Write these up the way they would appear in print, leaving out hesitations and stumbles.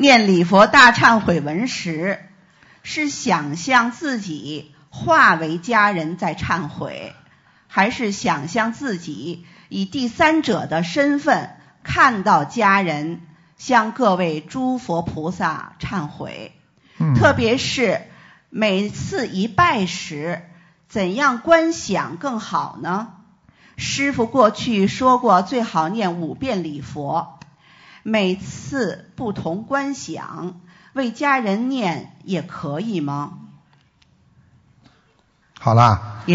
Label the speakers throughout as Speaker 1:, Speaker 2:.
Speaker 1: 念礼佛大忏悔文时，是想象自己化为家人在忏悔，还是想象自己以第三者的身份看到家人向各位诸佛菩萨忏悔？特别是每次一拜时，怎样观想更好呢？师父过去说过，最好念5遍礼佛，每次不同观想，为家人念也可以吗？
Speaker 2: 好啦，
Speaker 1: 也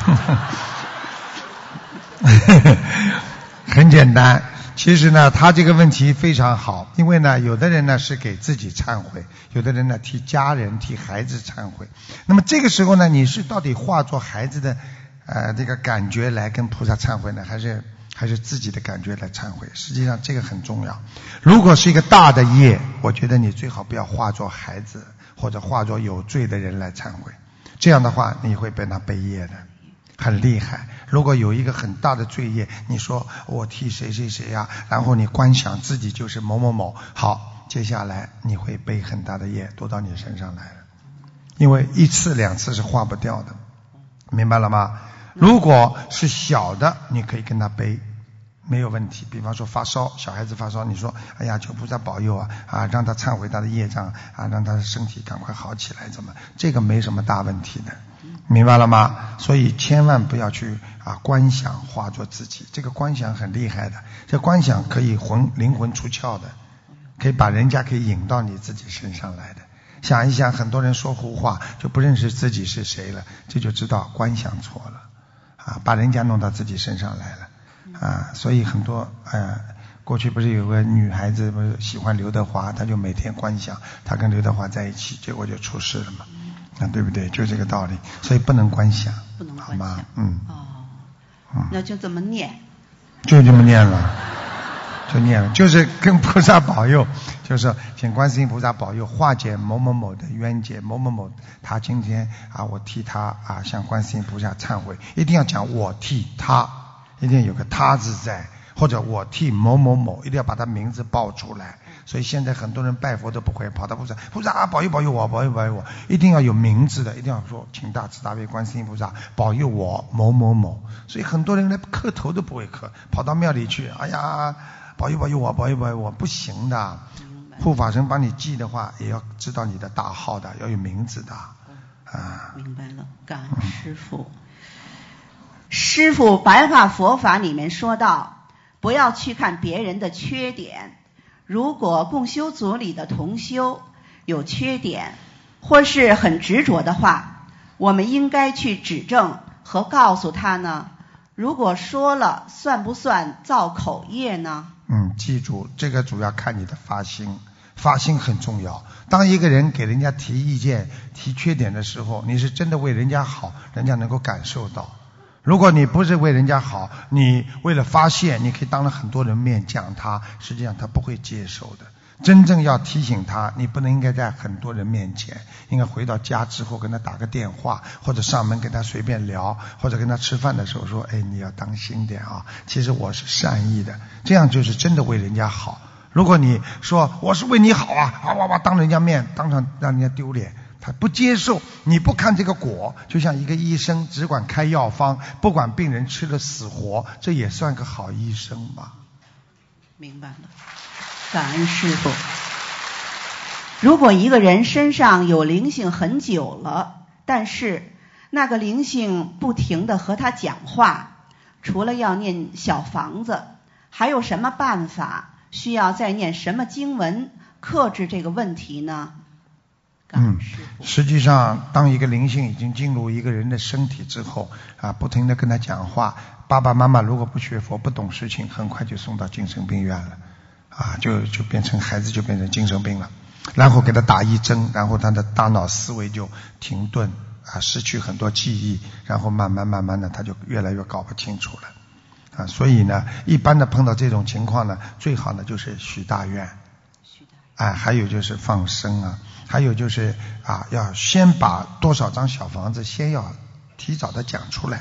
Speaker 2: 很简单。其实呢，他这个问题非常好，因为呢，有的人呢是给自己忏悔，有的人呢替家人、替孩子忏悔。那么这个时候呢，你是到底化作孩子的这个感觉来跟菩萨忏悔呢，还是自己的感觉来忏悔？实际上这个很重要。如果是一个大的业，我觉得你最好不要化作孩子或者化作有罪的人来忏悔，这样的话你会被他背业的。很厉害。如果有一个很大的罪业，你说我替谁谁谁呀，然后你观想自己就是某某某，好，接下来你会背很大的业都到你身上来了，因为1次2次是化不掉的，明白了吗？如果是小的，你可以跟他背，没有问题。比方说发烧，小孩子发烧，你说哎呀求菩萨保佑让他忏悔他的业障让他的身体赶快好起来，怎么这个没什么大问题的，明白了吗？所以千万不要去观想化作自己，这个观想很厉害的，这观想可以灵魂出窍的，可以把人家可以引到你自己身上来的。想一想，很多人说胡话就不认识自己是谁了，这就知道观想错了把人家弄到自己身上来了所以很多过去不是有个女孩子不是喜欢刘德华，她就每天观想她跟刘德华在一起，结果就出事了嘛，对不对？就这个道理，所以不能观想，
Speaker 1: 不能观想，
Speaker 2: 好吗？
Speaker 1: 那就这么念，
Speaker 2: 就这么念了，就念了，就是跟菩萨保佑，就是请观世音菩萨保佑化解某某某的冤结，某某某他今天我替他向观世音菩萨忏悔，一定要讲我替他，一定有个他字在，或者我替某某某，一定要把他名字报出来。所以现在很多人拜佛都不会，跑到菩萨保佑保佑我，保佑保佑我，一定要有名字的，一定要说请大慈大悲观世音菩萨保佑我某某某。所以很多人连磕头都不会磕，跑到庙里去，哎呀保佑保佑我，保佑保佑我，不行的。护法神帮你记的话，也要知道你的大号的，要有名字的
Speaker 1: 明白了，感恩师父。师父白话佛法里面说到，不要去看别人的缺点，如果共修组里的同修有缺点或是很执着的话，我们应该去指正和告诉他呢？如果说了，算不算造口业呢？
Speaker 2: 记住，这个主要看你的发心，发心很重要。当一个人给人家提意见、提缺点的时候，你是真的为人家好，人家能够感受到。如果你不是为人家好，你为了发泄，你可以当着很多人面讲他，实际上他不会接受的。真正要提醒他，你不能应该在很多人面前，应该回到家之后跟他打个电话，或者上门跟他随便聊，或者跟他吃饭的时候说，你要当心点其实我是善意的，这样就是真的为人家好。如果你说我是为你好当人家面，当场让人家丢脸，他不接受，你不看这个果，就像一个医生只管开药方，不管病人吃了死活，这也算个好医生吧？
Speaker 1: 明白了，感恩师父。如果一个人身上有灵性很久了，但是那个灵性不停地和他讲话，除了要念小房子，还有什么办法？需要再念什么经文克制这个问题呢？
Speaker 2: 实际上当一个灵性已经进入一个人的身体之后不停地跟他讲话，爸爸妈妈如果不学佛不懂事情，很快就送到精神病院了就变成孩子就变成精神病了，然后给他打一针，然后他的大脑思维就停顿失去很多记忆，然后慢慢的他就越来越搞不清楚了所以呢一般的碰到这种情况呢，最好呢就是许大愿还有就是放生还有就是要先把多少张小房子先要提早的讲出来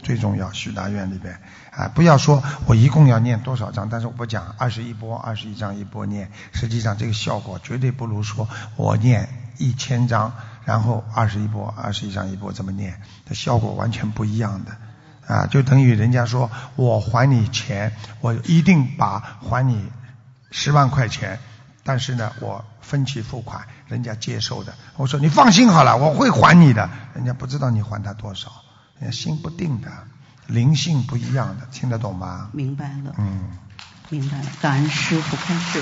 Speaker 2: 最重要。许大愿里边不要说我一共要念多少章，但是我不讲21波21章一波念，实际上这个效果绝对不如说我念1000章然后21波21章一波这么念，这效果完全不一样的就等于人家说我还你钱，我一定还你10万块钱，但是呢我分期付款，人家接受的。我说你放心好了，我会还你的，人家不知道你还他多少，人家心不定的，灵性不一样的，听得懂吗？
Speaker 1: 明白了。明白了，感恩师父开示。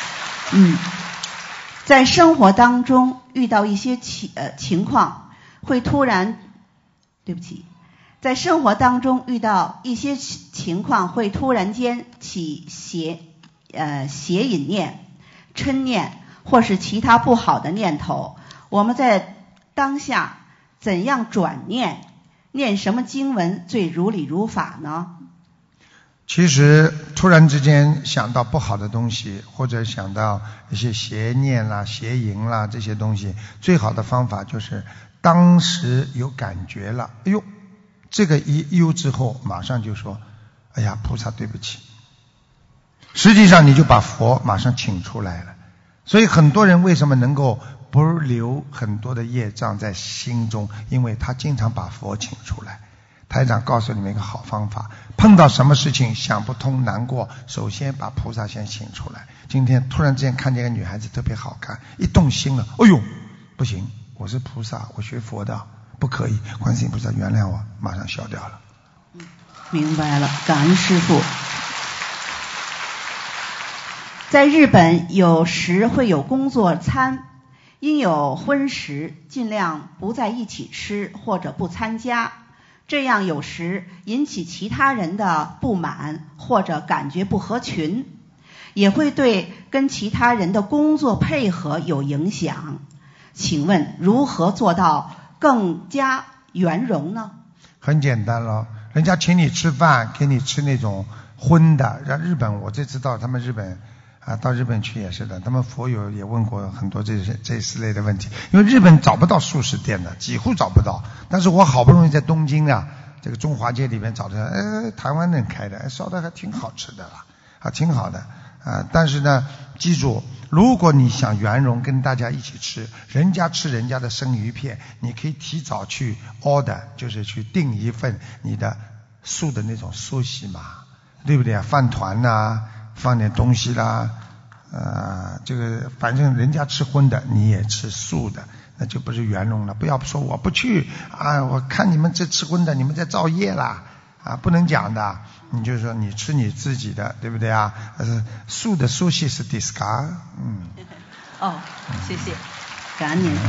Speaker 1: 在生活当中遇到一些情况，会突然，在生活当中遇到一些情况，会突然间起邪淫念、嗔念，或是其他不好的念头。我们在当下怎样转念？念什么经文最如理如法呢？
Speaker 2: 其实突然之间想到不好的东西，或者想到一些邪念啦、邪淫啦这些东西，最好的方法就是当时有感觉了，哎呦，这个一忧之后，马上就说，哎呀，菩萨对不起。实际上你就把佛马上请出来了。所以很多人为什么能够不留很多的业障在心中，因为他经常把佛请出来。台长告诉你们一个好方法，碰到什么事情想不通难过，首先把菩萨先请出来。今天突然之间看见一个女孩子特别好看，一动心了，哎呦，不行，我是菩萨，我学佛的，不可以，观世音菩萨原谅我，马上消掉了。
Speaker 1: 明白了，感恩师父。在日本有时会有工作餐，因有荤食，尽量不在一起吃或者不参加，这样有时引起其他人的不满或者感觉不合群，也会对跟其他人的工作配合有影响。请问如何做到更加圆融呢？
Speaker 2: 很简单了，人家请你吃饭，给你吃那种荤的。让日本，我这次到他们日本到日本去也是的，他们佛友也问过很多这类的问题，因为日本找不到素食店的，几乎找不到。但是我好不容易在东京这个中华街里面找的，台湾人开的，烧的还挺好吃的了，挺好的但是呢，记住，如果你想圆融跟大家一起吃，人家吃人家的生鱼片，你可以提早去 order， 就是去订一份你的素的那种寿喜嘛，对不对饭团放点东西啦，这个反正人家吃荤的，你也吃素的，那就不是圆融了。不要说我不去我看你们这吃荤的，你们在造业啦不能讲的。你就说你吃你自己的，对不对素的寿司是 discard。
Speaker 1: 谢谢，感恩您。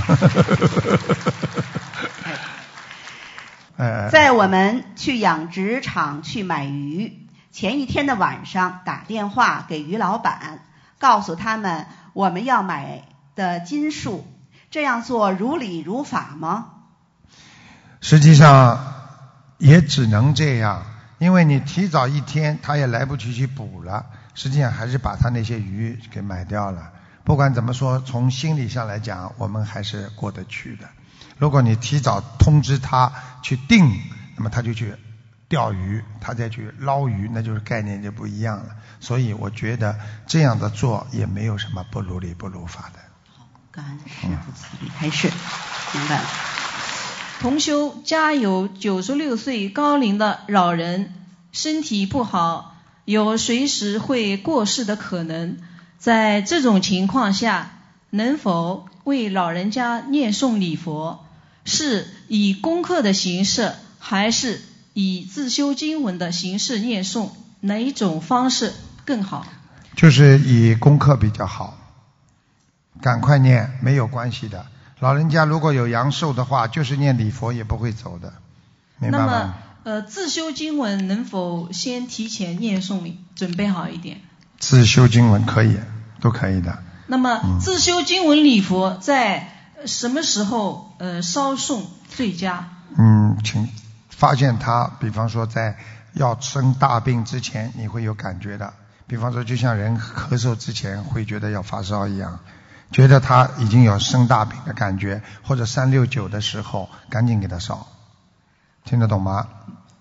Speaker 1: 在我们去养殖场去买鱼前一天的晚上，打电话给鱼老板，告诉他们我们要买的斤数，这样做如理如法吗？
Speaker 2: 实际上也只能这样，因为你提早一天他也来不及去补了，实际上还是把他那些鱼给买掉了。不管怎么说，从心理上来讲，我们还是过得去的。如果你提早通知他去订，那么他就去钓鱼，他再去捞鱼，那就是概念就不一样了。所以我觉得这样的做也没有什么不如理不如法的。
Speaker 1: 好，感恩师父慈悲开示，明白了。
Speaker 3: 同修家有96岁高龄的老人，身体不好，有随时会过世的可能。在这种情况下，能否为老人家念诵礼佛？是以功课的形式，还是以自修经文的形式念诵？哪一种方式更好？
Speaker 2: 就是以功课比较好，赶快念，没有关系的。老人家如果有阳寿的话，就是念礼佛也不会走的，明白吗？
Speaker 3: 那么自修经文能否先提前念诵，准备好一点？
Speaker 2: 自修经文可以，都可以的。
Speaker 3: 那么自修经文礼佛在什么时候烧诵最佳？
Speaker 2: 请发现他，比方说在要生大病之前，你会有感觉的。比方说就像人咳嗽之前会觉得要发烧一样，觉得他已经有生大病的感觉，或者369的时候赶紧给他烧，听得懂吗？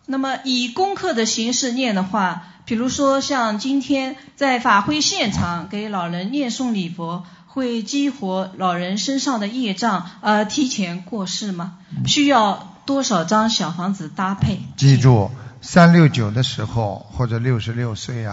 Speaker 3: 那么以功课的形式念的话，比如说像今天在法会现场给老人念诵礼佛，会激活老人身上的业障而提前过世吗？需要多少张小房子搭配？
Speaker 2: 记住369的时候或者66岁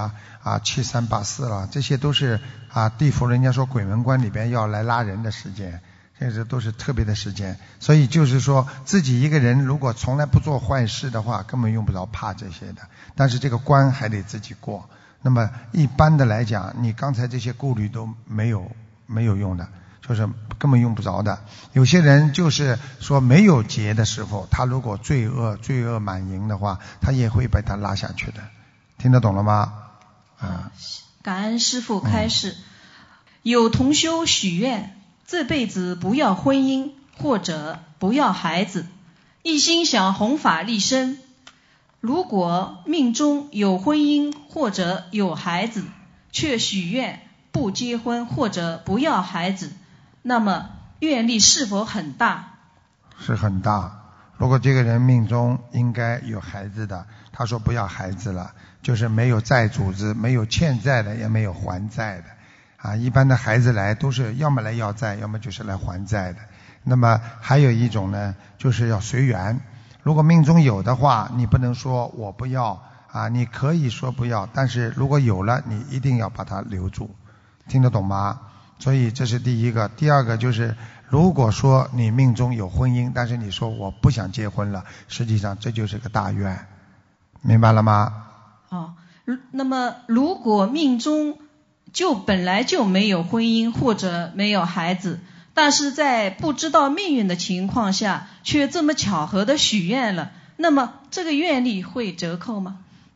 Speaker 2: 7384了，这些都是地府人家说鬼门关里边要来拉人的时间，这些都是特别的时间。所以就是说自己一个人如果从来不做坏事的话，根本用不着怕这些的，但是这个关还得自己过。那么一般的来讲，你刚才这些顾虑都没有用的，就是根本用不着的。有些人就是说没有劫的时候，他如果罪恶满盈的话，他也会把他拉下去的。听得懂了吗？
Speaker 3: 感恩师父开示。有同修许愿这辈子不要婚姻或者不要孩子，一心想弘法利生。如果命中有婚姻或者有孩子，却许愿不结婚或者不要孩子，那么愿力是否很大？
Speaker 2: 是很大。如果这个人命中应该有孩子的，他说不要孩子了，就是没有债主子，没有欠债的，也没有还债的一般的孩子来都是要么来要债，要么就是来还债的。那么还有一种呢，就是要随缘。如果命中有的话，你不能说我不要你可以说不要，但是如果有了，你一定要把它留住。听得懂吗？所以这是第一个。第二个就是如果说你命中有婚姻，但是你说我不想结婚了，实际上这就是个大愿。明白了吗？
Speaker 3: 那么如果命中就本来就没有婚姻或者没有孩子，但是在不知道命运的情况下却这么巧合的许愿了，那么这个愿力会折扣吗？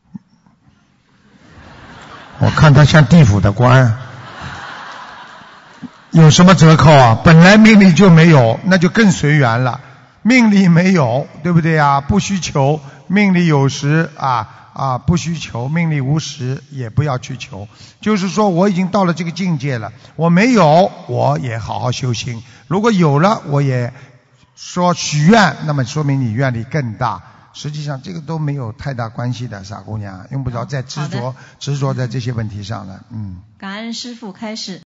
Speaker 2: 我看他像地府的官，有什么折扣啊？本来命里就没有，那就更随缘了。命里没有，对不对啊？不需求，命里有时不需求，命里无时也不要去求。就是说我已经到了这个境界了，我没有我也好好修心，如果有了我也说许愿，那么说明你愿力更大。实际上这个都没有太大关系的，傻姑娘，用不着再执着在这些问题上了。
Speaker 3: 感恩师父开示。